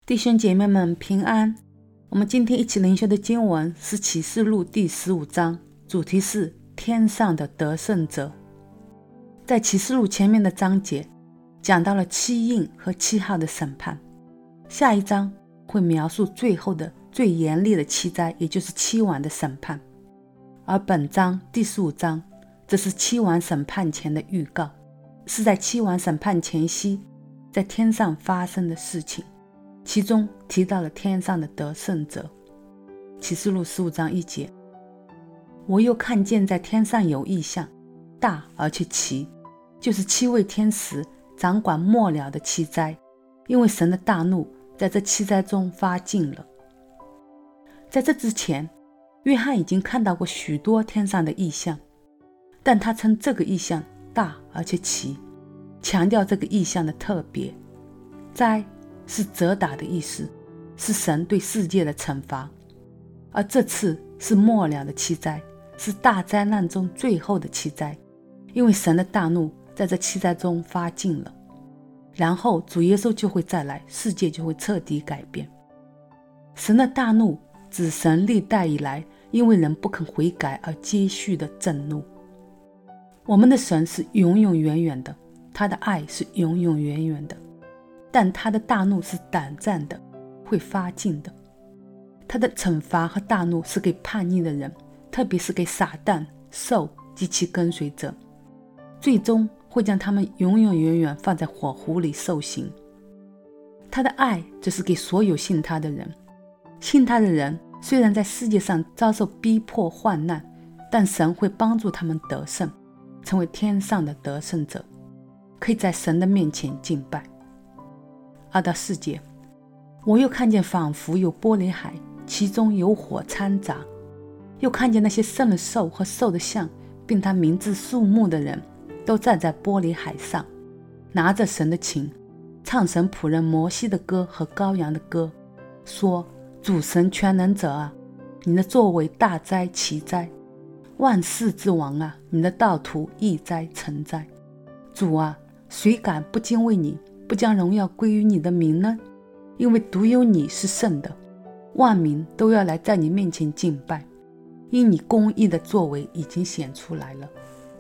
弟兄姐妹们平安。我们今天一起灵修的经文是启示录第15章，主题是天上的得胜者。在启示录前面的章节讲到了七印和7号的审判，下一章会描述最后的最严厉的7灾，也就是7晚的审判。而本章第15章这是7晚审判前的预告，是在7晚审判前夕在天上发生的事情，其中提到了天上的得胜者。启示录15章1节，我又看见在天上有异象，大而且奇，就是7位天使掌管末了的7灾，因为神的大怒在这7灾中发尽了。在这之前，约翰已经看到过许多天上的异象，但他称这个异象大而且奇，强调这个异象的特别。灾是责打的意思，是神对世界的惩罚，而这次是末了的7灾，是大灾难中最后的7灾，因为神的大怒在这7灾中发尽了，然后主耶稣就会再来，世界就会彻底改变。神的大怒指神历代以来因为人不肯悔改而接续的震怒。我们的神是永永远远的，他的爱是永永远远的，但他的大怒是短暂的，会发尽的。他的惩罚和大怒是给叛逆的人，特别是给撒旦、兽及其跟随者，最终会将他们永永远远放在火湖里受刑。他的爱则是给所有信他的人，信他的人虽然在世界上遭受逼迫患难，但神会帮助他们得胜，成为天上的得胜者，可以在神的面前敬拜。2到4节，我又看见仿佛有玻璃海，其中有火掺杂，又看见那些胜了兽和兽的像，并他名字数目的人，都站在玻璃海上，拿着神的琴，唱神仆人摩西的歌和羔羊的歌，说：主神全能者啊，你的作为大灾奇灾，万世之王啊，你的道途易灾成灾。主啊，谁敢不敬畏你，不将荣耀归于你的名呢？因为独有你是圣的，万民都要来在你面前敬拜，因你公义的作为已经显出来了。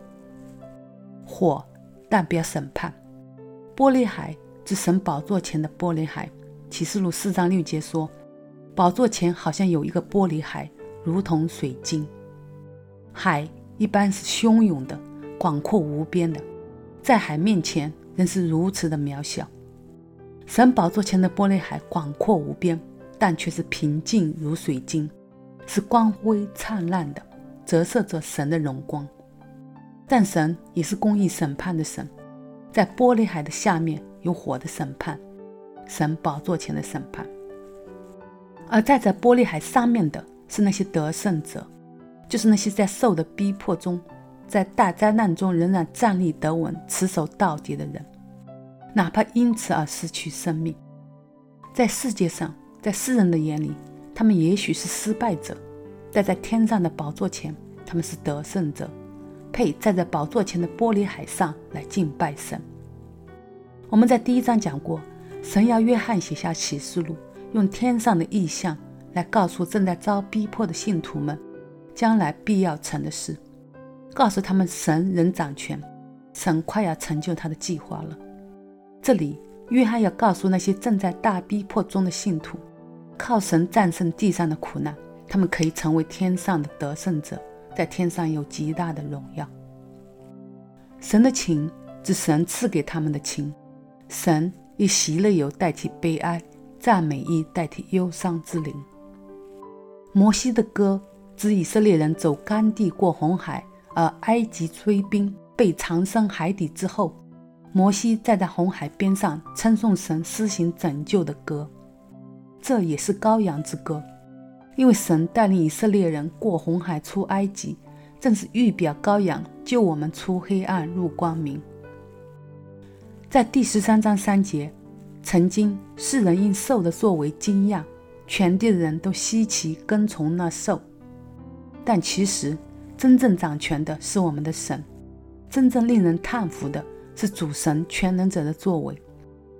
火代表审判，玻璃海指神宝座前的玻璃海。启示录4章6节说，宝座前好像有一个玻璃海，如同水晶。海一般是汹涌的，广阔无边的，在海面前人是如此的渺小。神宝座前的玻璃海广阔无边，但却是平静如水晶，是光辉灿烂的，折射着神的荣光。但神也是公义审判的神，在玻璃海的下面有火的审判，神宝座前的审判。而在这玻璃海上面的是那些得胜者，就是那些在受的逼迫中，在大灾难中仍然站立得稳，持守到底的人，哪怕因此而失去生命。在世界上，在世人的眼里，他们也许是失败者，但在天上的宝座前，他们是得胜者，配站在宝座前的玻璃海上来敬拜神。我们在第1章讲过，神要约翰写下启示录，用天上的异象来告诉正在遭逼迫的信徒们将来必要成的事，告诉他们神仍掌权，神快要成就他的计划了。这里约翰要告诉那些正在大逼迫中的信徒，靠神战胜地上的苦难，他们可以成为天上的得胜者，在天上有极大的荣耀。神的情指神赐给他们的情，神以喜乐油代替悲哀，赞美意代替忧伤之灵。摩西的歌指以色列人走干地过红海，而埃及追兵被藏身海底之后，摩西站在红海边上称颂神施行拯救的歌。这也是羔羊之歌，因为神带领以色列人过红海出埃及，正是预表羔羊救我们出黑暗入光明。在第13章3节，曾经世人因兽的作为惊讶，全地的人都稀奇跟从那兽。但其实真正掌权的是我们的神，真正令人叹服的是主神全能者的作为。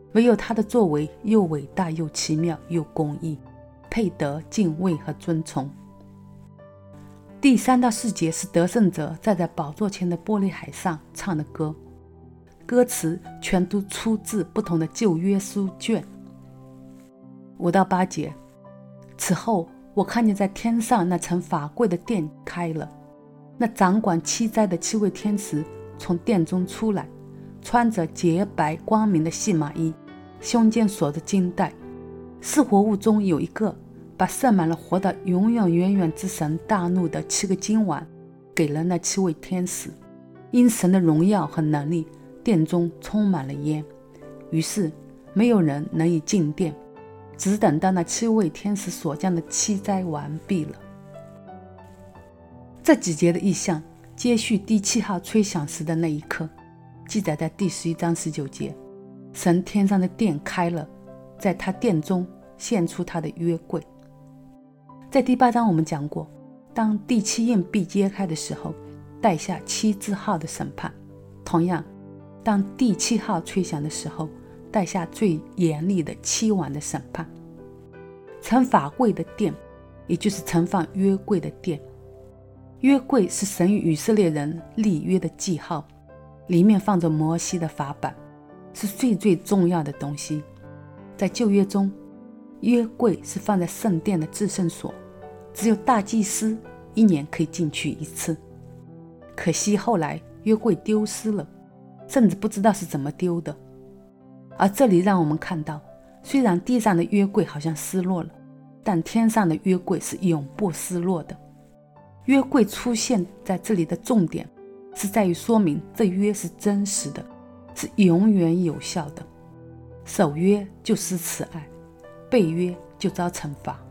唯有他的作为又伟大又奇妙又公义，配得敬畏和尊崇。第3到4节是得胜者站在宝座前的玻璃海上唱的歌，歌词全都出自不同的旧约书卷。5到8节，此后我看见在天上那层法柜的殿开了，那掌管7灾的7位天使从殿中出来，穿着洁白光明的细麻衣，胸间锁着金带。4活物中有一个把盛满了活的永永远远之神大怒的7个金碗给了那7位天使。因神的荣耀和能力，殿中充满了烟，于是没有人能以进殿，只等到那7位天使所降的7灾完毕了。这几节的意象接续第7号吹响时的那一刻，记载在第11章19节。神天上的殿开了，在他殿中现出他的约柜。在第8章我们讲过，当第7印被揭开的时候，带下7字号的审判。同样，当第7号吹响的时候，带下最严厉的7碗的审判。盛法柜的殿，也就是盛放约柜的殿。约柜是神与以色列人立约的记号，里面放着摩西的法版，是最重要的东西。在旧约中，约柜是放在圣殿的至圣所，只有大祭司1年可以进去1次。可惜后来约柜丢失了，甚至不知道是怎么丢的。而这里让我们看到，虽然地上的约柜好像失落了，但天上的约柜是永不失落的。约柜出现在这里的重点是在于说明这约是真实的，是永远有效的。守约就施慈爱，背约就遭惩罚。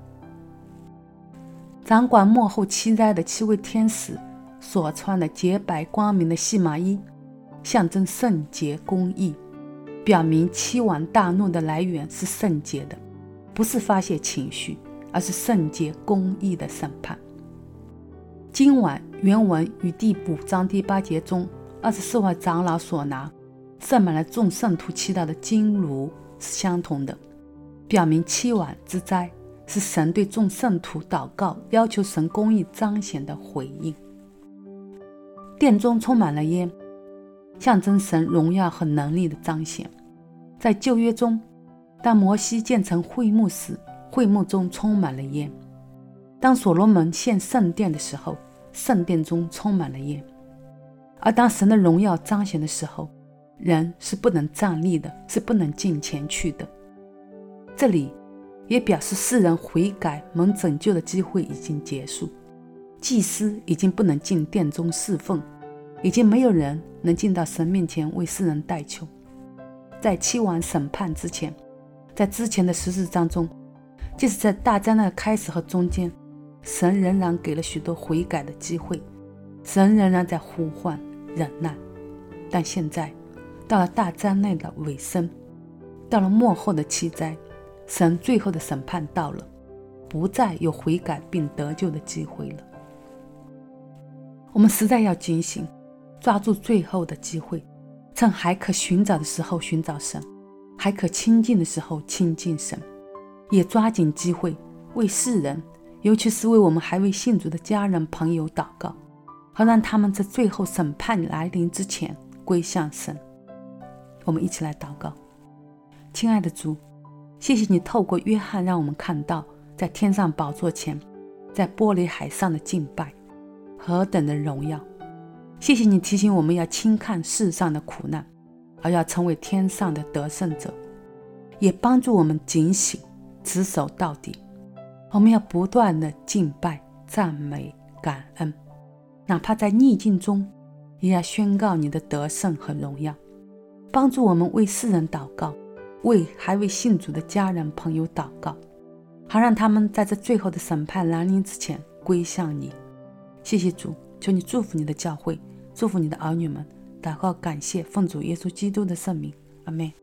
掌管末后7灾的7位天使所穿的洁白光明的细麻衣，象征圣洁公义，表明7碗大怒的来源是圣洁的，不是发泄情绪，而是圣洁公义的审判。金碗原文与第5章第8节中24位长老所拿盛满了众圣徒祈祷的金炉是相同的，表明7碗之灾是神对众圣徒祷告要求神公义彰显的回应。殿中充满了烟，象征神荣耀和能力的彰显。在旧约中，当摩西建成会幕时，会幕中充满了烟；当所罗门建圣殿的时候，圣殿中充满了烟。而当神的荣耀彰显的时候，人是不能站立的，是不能进前去的。这里也表示世人悔改蒙拯救的机会已经结束，祭司已经不能进殿中侍奉，已经没有人能进到神面前为世人代求。在7碗审判之前，在之前的14章中，即使在大灾难的开始和中间，神仍然给了许多悔改的机会，神仍然在呼唤忍耐。但现在到了大灾难的尾声，到了末后的7灾，神最后的审判到了，不再有悔改并得救的机会了。我们实在要警醒，抓住最后的机会，趁还可寻找的时候寻找神，还可亲近的时候亲近神，也抓紧机会为世人，尤其是为我们还未信主的家人朋友祷告，好让他们在最后审判来临之前归向神。我们一起来祷告。亲爱的主，谢谢你透过约翰让我们看到在天上宝座前，在玻璃海上的敬拜何等的荣耀。谢谢你提醒我们要轻看世上的苦难，而要成为天上的得胜者，也帮助我们警醒持守到底。我们要不断的敬拜赞美感恩，哪怕在逆境中也要宣告你的得胜和荣耀。帮助我们为世人祷告，为还未信主的家人朋友祷告，好让他们在这最后的审判来临之前归向你。谢谢主，求你祝福你的教会，祝福你的儿女们。祷告感谢，奉主耶稣基督的圣名，阿们。